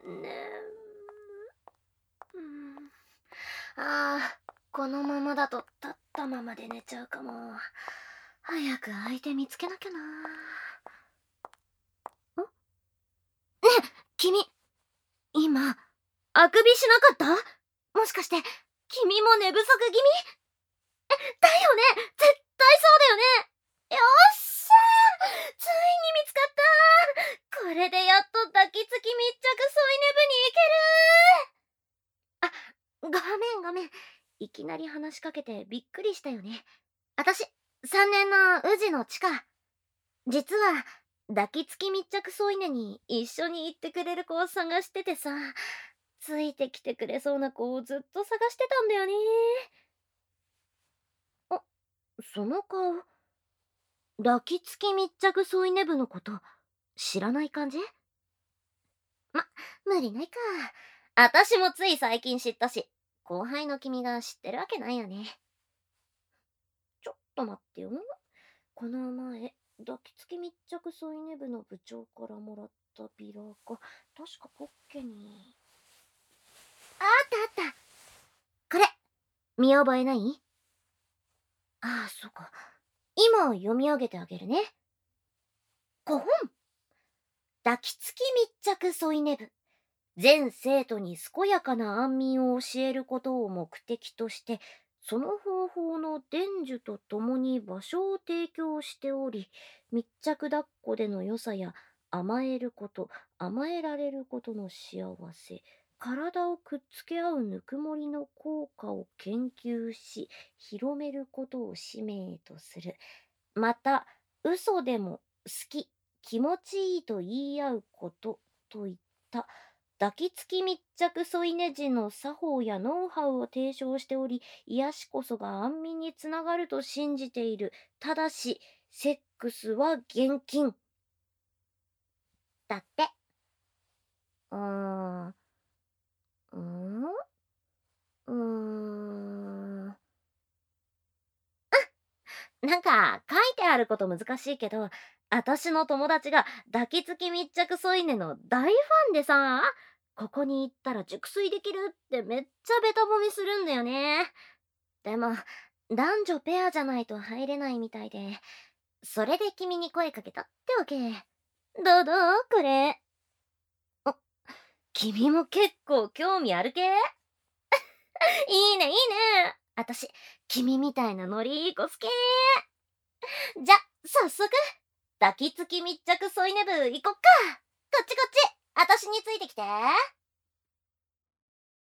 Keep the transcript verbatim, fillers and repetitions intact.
ねうん。ああ、このままだと立ったままで寝ちゃうかも。早く相手見つけなきゃな。ん？ねえ、君、今、あくびしなかった？もしかして、君も寝不足気味？え、だよね！絶対そうだよね！よっしゃー！ついに見つかったー！これでやっと抱きつき密着添い寝部に行けるー！あ、ごめんごめん。いきなり話しかけてびっくりしたよね。あたし、さんねんの宇治の地下。実は、抱きつき密着添い寝に一緒に行ってくれる子を探しててさ、ついてきてくれそうな子をずっと探してたんだよね。あ、その顔、抱きつき密着添い寝部のこと知らない感じ？ま、無理ないか。あたしもつい最近知ったし、後輩の君が知ってるわけないよね。ちょっと待ってよ。この前、抱きつき密着添い寝部の部長からもらったビラが、確かポッケに。あったあった。これ、見覚えない？ああ、そうか。今読み上げてあげるね。ごほん。抱きつき密着添い寝部。全生徒に健やかな安眠を教えることを目的として、その方法の伝授とともに場所を提供しており、密着抱っこでの良さや甘えること、甘えられることの幸せ、体をくっつけ合うぬくもりの効果を研究し、広めることを使命とする。また、嘘でも好き、気持ちいいと言い合うことといった抱きつき密着添い寝時の作法やノウハウを提唱しており、癒しこそが安眠につながると信じている。ただし、セックスは厳禁。だって。うーん。うーんうーん。なんか、書いてあること難しいけど、あたしの友達が抱きつき密着添い寝の大ファンでさ、ここに行ったら熟睡できるってめっちゃベタ褒めするんだよね。でも、男女ペアじゃないと入れないみたいで、それで君に声かけたってわけ。どうどうこれ。あ、君も結構興味ある系？いいねいいね。あたし、君みたいなノリいい子好き。じゃ、早速、抱きつき密着添い寝部行こっか。こっちこっち。あたしについてきて。